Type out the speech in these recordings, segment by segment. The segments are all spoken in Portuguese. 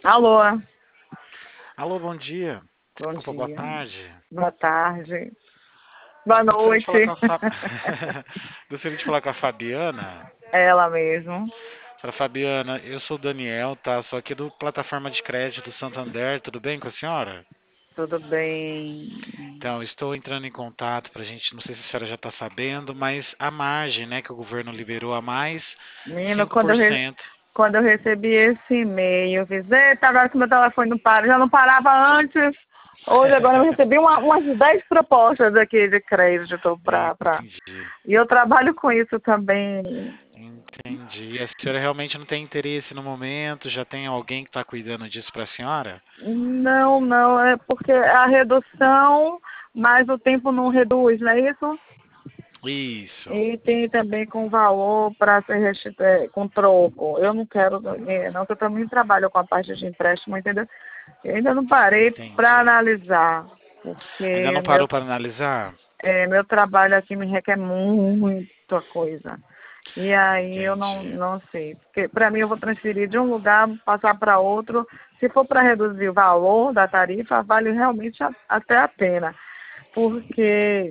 Alô, Alô, bom dia. bom Opa, boa dia, tarde. boa tarde, boa Gostaria de falar noite. com a Gostaria de falar com a Fabiana. Ela mesmo. Fabiana, eu sou o Daniel, tá? Sou aqui do plataforma de crédito do Santander. Tudo bem com a senhora? Tudo bem? Então, estou entrando em contato para a gente, não sei se a senhora já está sabendo, mas a margem, né, que o governo liberou a mais, Menina, cinco por cento. quando eu recebi esse e-mail, eu fiz, eita, agora que meu telefone não para, já não parava antes. Hoje, agora eu recebi umas 10 propostas aqui de crédito Entendi. E eu trabalho com isso também. Entendi. E a senhora realmente não tem interesse no momento? Já tem alguém que está cuidando disso para a senhora? Não, não, é porque a redução, mas o tempo não reduz, não é isso? Isso. E tem também com valor para ser com troco. Eu não quero, não, que eu também trabalho com a parte de empréstimo, entendeu? Eu ainda não parei para Entendi. analisar, Ainda porque não parou para analisar? meu trabalho aqui me requer muita coisa. E aí eu Entendi. não sei. Porque para mim eu vou transferir de um lugar, passar para outro. Se for para reduzir o valor da tarifa, vale realmente até a pena. Porque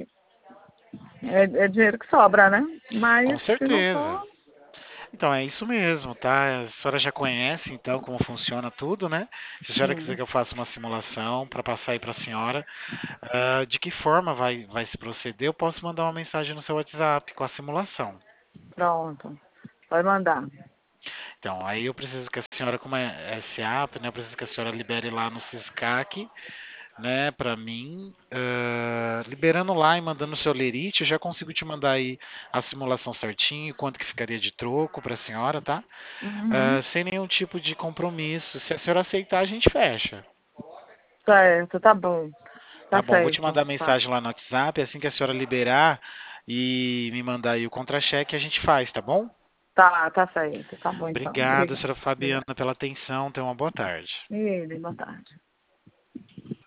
é dinheiro que sobra, né? Com Mas se não certeza. for, Então é isso mesmo, tá? A senhora já conhece então como funciona tudo, né? Se a senhora quiser hum, que eu faça uma simulação para passar aí para a senhora, de que forma vai se proceder, eu posso mandar uma mensagem no seu WhatsApp com a simulação. pronto. Pode mandar. Então, aí eu preciso que a senhora, como é SAP, né? Eu preciso que a senhora libere lá no Siscac, né, para mim, liberando lá e mandando o seu lerite, eu já consigo te mandar aí a simulação certinho, quanto que ficaria de troco para a senhora, tá? Uhum. Sem nenhum tipo de compromisso. Se a senhora aceitar, a gente fecha. Certo, tá bom. Tá Tá bom, vou te certo. mandar Tá. mensagem lá no WhatsApp, assim que a senhora liberar e me mandar aí o contra-cheque, a gente faz, tá bom? Tá certo. Tá bom então. Obrigado, Obrigada. senhora Fabiana, Obrigada. pela atenção. Tenha uma boa tarde. E ele, boa tarde.